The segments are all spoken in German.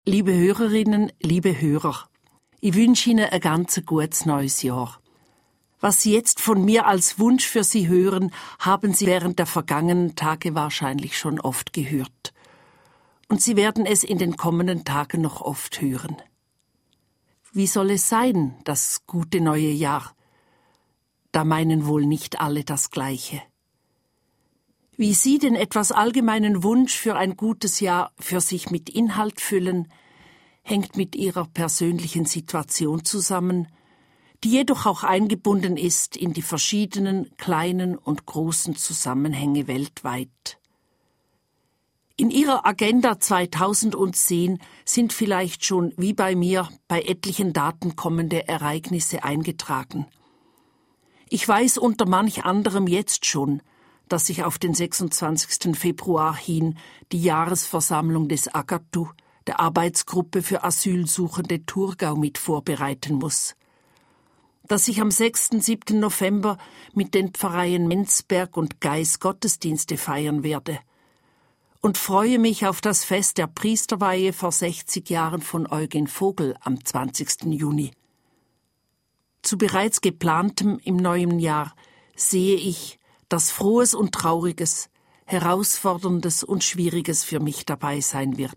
Liebe Hörerinnen, liebe Hörer, ich wünsche Ihnen ein ganz gutes neues Jahr. Was Sie jetzt von mir als Wunsch für Sie hören, haben Sie während der vergangenen Tage wahrscheinlich schon oft gehört. Und Sie werden es in den kommenden Tagen noch oft hören. Wie soll es sein, das gute neue Jahr? Da meinen wohl nicht alle das Gleiche. Wie Sie den etwas allgemeinen Wunsch für ein gutes Jahr für sich mit Inhalt füllen, hängt mit Ihrer persönlichen Situation zusammen, die jedoch auch eingebunden ist in die verschiedenen kleinen und großen Zusammenhänge weltweit. In Ihrer Agenda 2010 sind vielleicht schon, wie bei mir, bei etlichen Daten kommende Ereignisse eingetragen. Ich weiß unter manch anderem jetzt schon, dass sich auf den 26. Februar hin die Jahresversammlung des AGATU, der Arbeitsgruppe für Asylsuchende Thurgau, mit vorbereiten muss. Dass ich am 6. 7. November mit den Pfarreien Menzberg und Geis Gottesdienste feiern werde. Und freue mich auf das Fest der Priesterweihe vor 60 Jahren von Eugen Vogel am 20. Juni. Zu bereits geplantem im neuen Jahr sehe ich, dass Frohes und Trauriges, Herausforderndes und Schwieriges für mich dabei sein wird.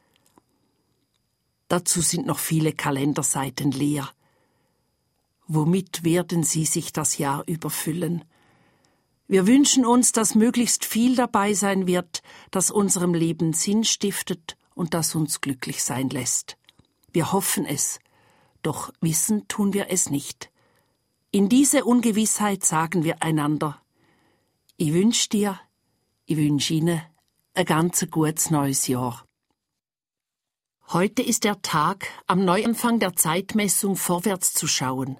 Dazu sind noch viele Kalenderseiten leer. Womit werden sie sich das Jahr überfüllen? Wir wünschen uns, dass möglichst viel dabei sein wird, das unserem Leben Sinn stiftet und das uns glücklich sein lässt. Wir hoffen es, doch wissen tun wir es nicht. In diese Ungewissheit sagen wir einander: Ich wünsche dir, ich wünsche Ihnen ein ganz gutes neues Jahr. Heute ist der Tag, am Neuanfang der Zeitmessung vorwärts zu schauen.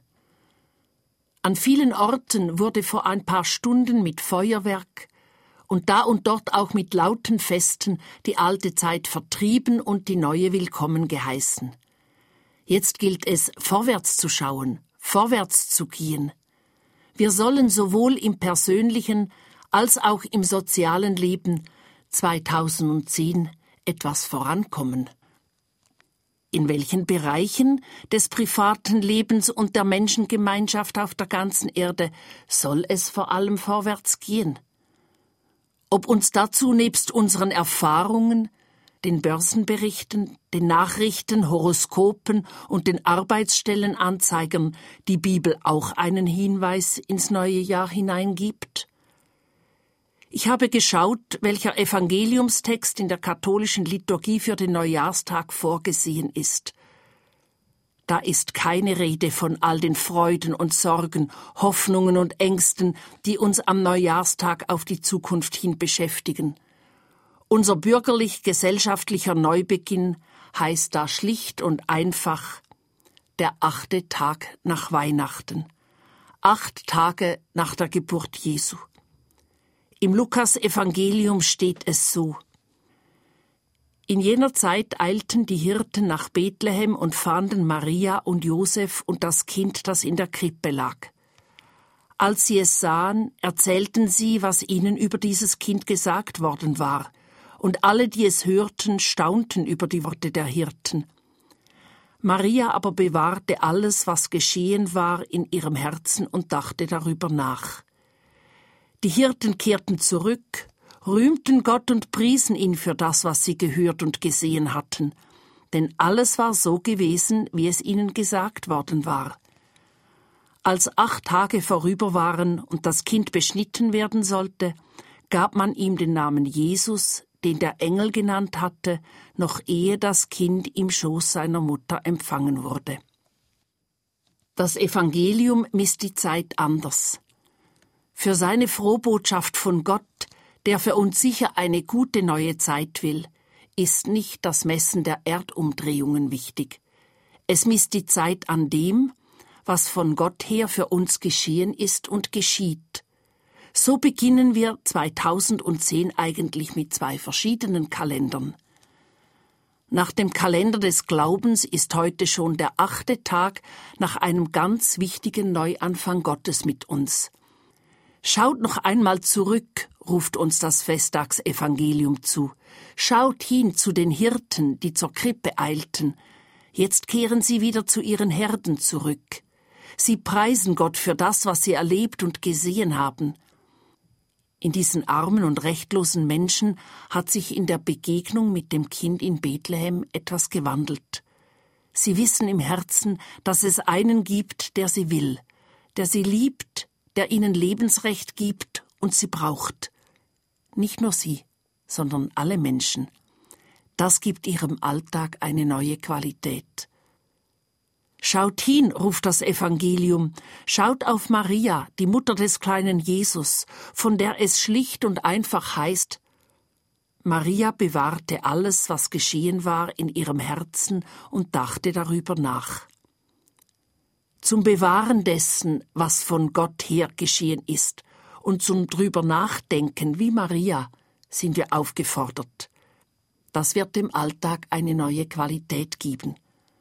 An vielen Orten wurde vor ein paar Stunden mit Feuerwerk und da und dort auch mit lauten Festen die alte Zeit vertrieben und die neue willkommen geheißen. Jetzt gilt es, vorwärts zu schauen, vorwärts zu gehen. Wir sollen sowohl im persönlichen als auch im sozialen Leben 2010 etwas vorankommen. In welchen Bereichen des privaten Lebens und der Menschengemeinschaft auf der ganzen Erde soll es vor allem vorwärts gehen? Ob uns dazu nebst unseren Erfahrungen, den Börsenberichten, den Nachrichten, Horoskopen und den Arbeitsstellenanzeigern die Bibel auch einen Hinweis ins neue Jahr hineingibt? Ich habe geschaut, welcher Evangeliumstext in der katholischen Liturgie für den Neujahrstag vorgesehen ist. Da ist keine Rede von all den Freuden und Sorgen, Hoffnungen und Ängsten, die uns am Neujahrstag auf die Zukunft hin beschäftigen. Unser bürgerlich-gesellschaftlicher Neubeginn heißt da schlicht und einfach der 8. Tag nach Weihnachten, 8 Tage nach der Geburt Jesu. Im Lukas-Evangelium steht es so: In jener Zeit eilten die Hirten nach Bethlehem und fanden Maria und Josef und das Kind, das in der Krippe lag. Als sie es sahen, erzählten sie, was ihnen über dieses Kind gesagt worden war, und alle, die es hörten, staunten über die Worte der Hirten. Maria aber bewahrte alles, was geschehen war, in ihrem Herzen und dachte darüber nach. Die Hirten kehrten zurück, rühmten Gott und priesen ihn für das, was sie gehört und gesehen hatten, denn alles war so gewesen, wie es ihnen gesagt worden war. Als 8 Tage vorüber waren und das Kind beschnitten werden sollte, gab man ihm den Namen Jesus, den der Engel genannt hatte, noch ehe das Kind im Schoß seiner Mutter empfangen wurde. Das Evangelium misst die Zeit anders. Für seine Frohbotschaft von Gott, der für uns sicher eine gute neue Zeit will, ist nicht das Messen der Erdumdrehungen wichtig. Es misst die Zeit an dem, was von Gott her für uns geschehen ist und geschieht. So beginnen wir 2010 eigentlich mit 2 verschiedenen Kalendern. Nach dem Kalender des Glaubens ist heute schon der 8. Tag nach einem ganz wichtigen Neuanfang Gottes mit uns. Schaut noch einmal zurück, ruft uns das Festtagsevangelium zu. Schaut hin zu den Hirten, die zur Krippe eilten. Jetzt kehren sie wieder zu ihren Herden zurück. Sie preisen Gott für das, was sie erlebt und gesehen haben. In diesen armen und rechtlosen Menschen hat sich in der Begegnung mit dem Kind in Bethlehem etwas gewandelt. Sie wissen im Herzen, dass es einen gibt, der sie will, der sie liebt, der ihnen Lebensrecht gibt und sie braucht. Nicht nur sie, sondern alle Menschen. Das gibt ihrem Alltag eine neue Qualität. Schaut hin, ruft das Evangelium, schaut auf Maria, die Mutter des kleinen Jesus, von der es schlicht und einfach heißt: Maria bewahrte alles, was geschehen war, in ihrem Herzen und dachte darüber nach. Zum Bewahren dessen, was von Gott her geschehen ist, und zum drüber nachdenken wie Maria, sind wir aufgefordert. Das wird dem Alltag eine neue Qualität geben.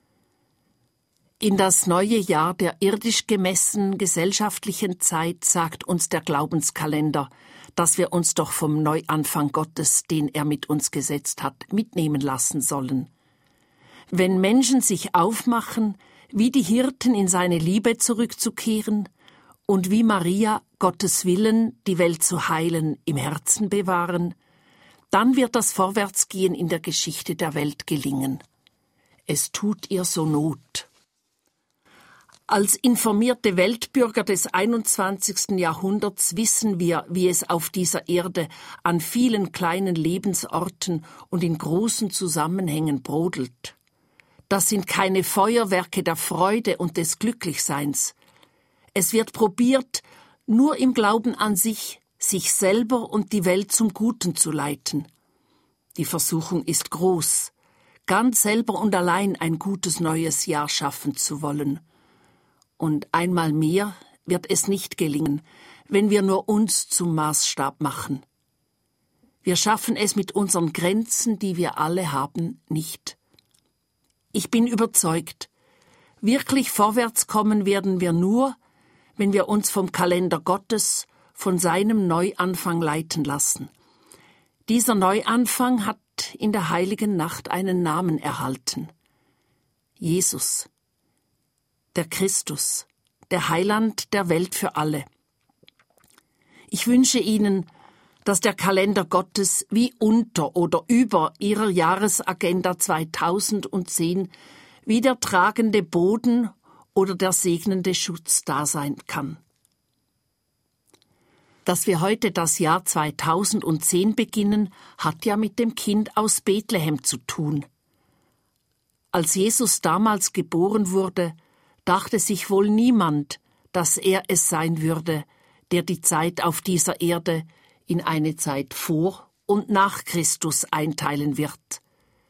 In das neue Jahr der irdisch gemessenen gesellschaftlichen Zeit sagt uns der Glaubenskalender, dass wir uns doch vom Neuanfang Gottes, den er mit uns gesetzt hat, mitnehmen lassen sollen. Wenn Menschen sich aufmachen, wie die Hirten in seine Liebe zurückzukehren und wie Maria Gottes Willen, die Welt zu heilen, im Herzen bewahren, dann wird das Vorwärtsgehen in der Geschichte der Welt gelingen. Es tut ihr so Not. Als informierte Weltbürger des 21. Jahrhunderts wissen wir, wie es auf dieser Erde an vielen kleinen Lebensorten und in großen Zusammenhängen brodelt. Das sind keine Feuerwerke der Freude und des Glücklichseins. Es wird probiert, nur im Glauben an sich selber und die Welt zum Guten zu leiten. Die Versuchung ist groß, ganz selber und allein ein gutes neues Jahr schaffen zu wollen. Und einmal mehr wird es nicht gelingen, wenn wir nur uns zum Maßstab machen. Wir schaffen es mit unseren Grenzen, die wir alle haben, nicht. Ich bin überzeugt, wirklich vorwärts kommen werden wir nur, wenn wir uns vom Kalender Gottes, von seinem Neuanfang leiten lassen. Dieser Neuanfang hat in der heiligen Nacht einen Namen erhalten. Jesus, der Christus, der Heiland der Welt für alle. Ich wünsche Ihnen, dass der Kalender Gottes wie unter oder über Ihrer Jahresagenda 2010 wie der tragende Boden oder der segnende Schutz da sein kann. Dass wir heute das Jahr 2010 beginnen, hat ja mit dem Kind aus Bethlehem zu tun. Als Jesus damals geboren wurde, dachte sich wohl niemand, dass er es sein würde, der die Zeit auf dieser Erde in eine Zeit vor und nach Christus einteilen wird.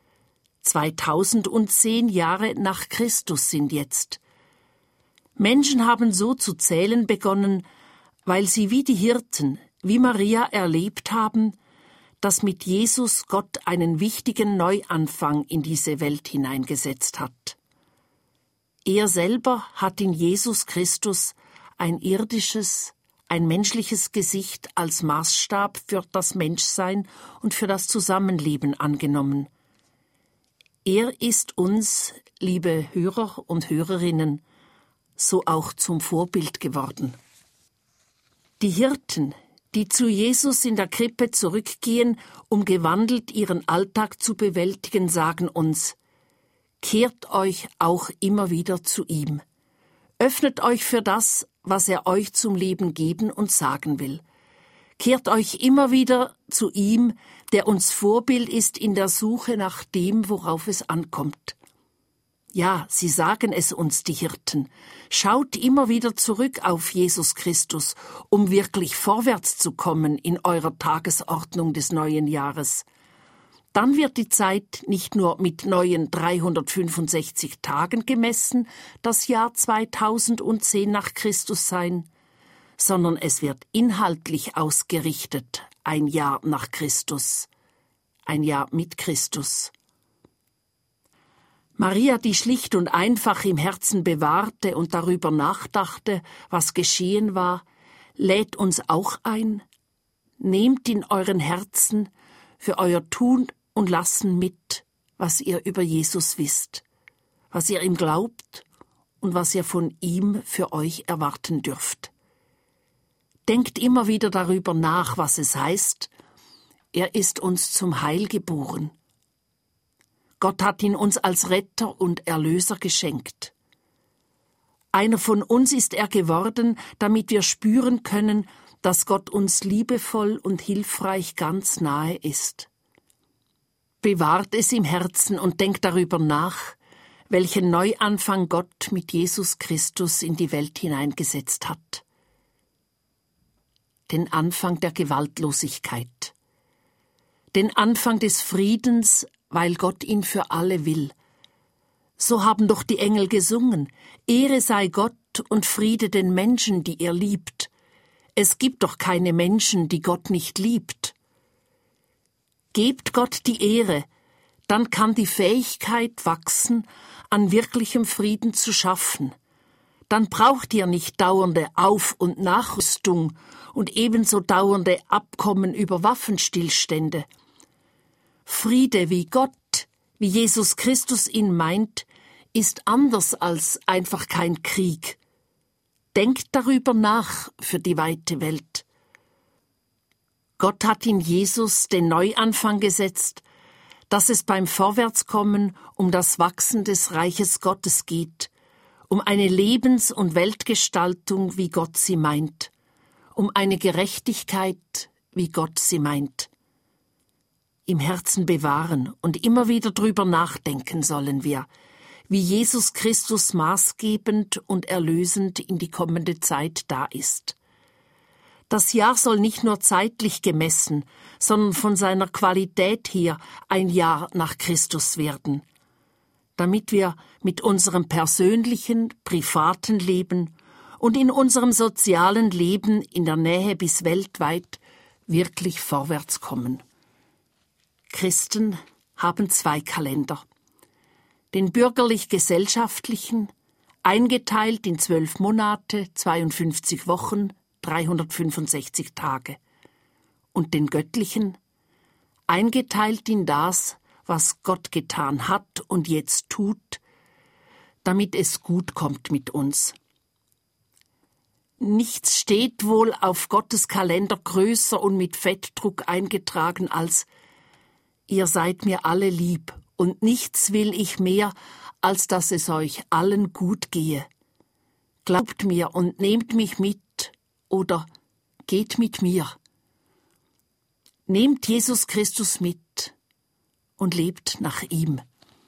2010 Jahre nach Christus sind jetzt. Menschen haben so zu zählen begonnen, weil sie wie die Hirten, wie Maria erlebt haben, dass mit Jesus Gott einen wichtigen Neuanfang in diese Welt hineingesetzt hat. Er selber hat in Jesus Christus ein irdisches, ein menschliches Gesicht als Maßstab für das Menschsein und für das Zusammenleben angenommen. Er ist uns, liebe Hörer und Hörerinnen, so auch zum Vorbild geworden. Die Hirten, die zu Jesus in der Krippe zurückgehen, um gewandelt ihren Alltag zu bewältigen, sagen uns: Kehrt euch auch immer wieder zu ihm. Öffnet euch für das, was er euch zum Leben geben und sagen will. Kehrt euch immer wieder zu ihm, der uns Vorbild ist in der Suche nach dem, worauf es ankommt. Ja, sie sagen es uns, die Hirten. Schaut immer wieder zurück auf Jesus Christus, um wirklich vorwärts zu kommen in eurer Tagesordnung des neuen Jahres. Dann wird die Zeit nicht nur mit neuen 365 Tagen gemessen, das Jahr 2010 nach Christus sein, sondern es wird inhaltlich ausgerichtet, ein Jahr nach Christus, ein Jahr mit Christus. Maria, die schlicht und einfach im Herzen bewahrte und darüber nachdachte, was geschehen war, lädt uns auch ein: Nehmt in euren Herzen für euer Tun und Lassen mit, was ihr über Jesus wisst, was ihr ihm glaubt und was ihr von ihm für euch erwarten dürft. Denkt immer wieder darüber nach, was es heißt: Er ist uns zum Heil geboren. Gott hat ihn uns als Retter und Erlöser geschenkt. Einer von uns ist er geworden, damit wir spüren können, dass Gott uns liebevoll und hilfreich ganz nahe ist. Bewahrt es im Herzen und denkt darüber nach, welchen Neuanfang Gott mit Jesus Christus in die Welt hineingesetzt hat. Den Anfang der Gewaltlosigkeit. Den Anfang des Friedens, weil Gott ihn für alle will. So haben doch die Engel gesungen: Ehre sei Gott und Friede den Menschen, die er liebt. Es gibt doch keine Menschen, die Gott nicht liebt. Gebt Gott die Ehre, dann kann die Fähigkeit wachsen, an wirklichem Frieden zu schaffen. Dann braucht ihr nicht dauernde Auf- und Nachrüstung und ebenso dauernde Abkommen über Waffenstillstände. Friede, wie Gott, wie Jesus Christus ihn meint, ist anders als einfach kein Krieg. Denkt darüber nach für die weite Welt. Gott hat in Jesus den Neuanfang gesetzt, dass es beim Vorwärtskommen um das Wachsen des Reiches Gottes geht, um eine Lebens- und Weltgestaltung, wie Gott sie meint, um eine Gerechtigkeit, wie Gott sie meint. Im Herzen bewahren und immer wieder drüber nachdenken sollen wir, wie Jesus Christus maßgebend und erlösend in die kommende Zeit da ist. Das Jahr soll nicht nur zeitlich gemessen, sondern von seiner Qualität her ein Jahr nach Christus werden, damit wir mit unserem persönlichen, privaten Leben und in unserem sozialen Leben in der Nähe bis weltweit wirklich vorwärts kommen. Christen haben 2 Kalender. Den bürgerlich-gesellschaftlichen, eingeteilt in 12 Monate, 52 Wochen, 365 Tage. Und den göttlichen, eingeteilt in das, was Gott getan hat und jetzt tut, damit es gut kommt mit uns. Nichts steht wohl auf Gottes Kalender größer und mit Fettdruck eingetragen als: Ihr seid mir alle lieb, und nichts will ich mehr, als dass es euch allen gut gehe. Glaubt mir und nehmt mich mit, oder geht mit mir. Nehmt Jesus Christus mit und lebt nach ihm.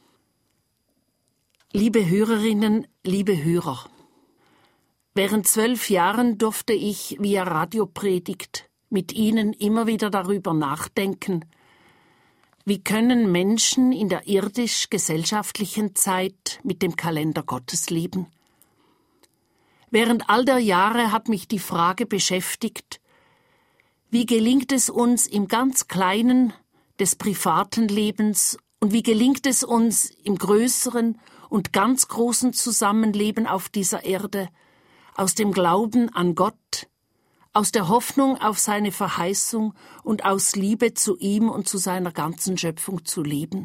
Liebe Hörerinnen, liebe Hörer, während 12 Jahren durfte ich via Radiopredigt mit Ihnen immer wieder darüber nachdenken: Wie können Menschen in der irdisch-gesellschaftlichen Zeit mit dem Kalender Gottes leben? Während all der Jahre hat mich die Frage beschäftigt: Wie gelingt es uns im ganz Kleinen des privaten Lebens und wie gelingt es uns im größeren und ganz großen Zusammenleben auf dieser Erde, aus dem Glauben an Gott, aus der Hoffnung auf seine Verheißung und aus Liebe zu ihm und zu seiner ganzen Schöpfung zu leben?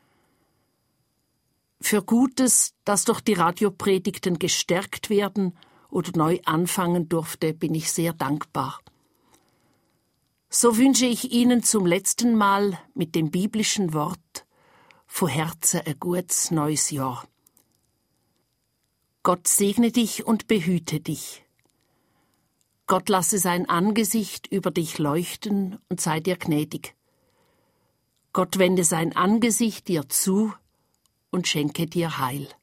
Für Gutes, das durch die Radiopredigten gestärkt werden oder neu anfangen durfte, bin ich sehr dankbar. So wünsche ich Ihnen zum letzten Mal mit dem biblischen Wort von Herzen ein gutes neues Jahr. Gott segne dich und behüte dich. Gott lasse sein Angesicht über dich leuchten und sei dir gnädig. Gott wende sein Angesicht dir zu und schenke dir Heil.